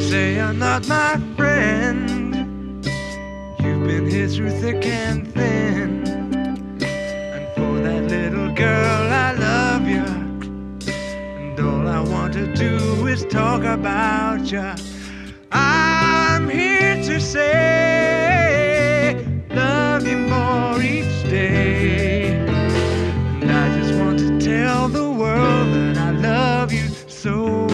say you're not my friend. You've been here through thick and thin. And for that little girl, I love you. And all I want to do is talk about you. I'm here to say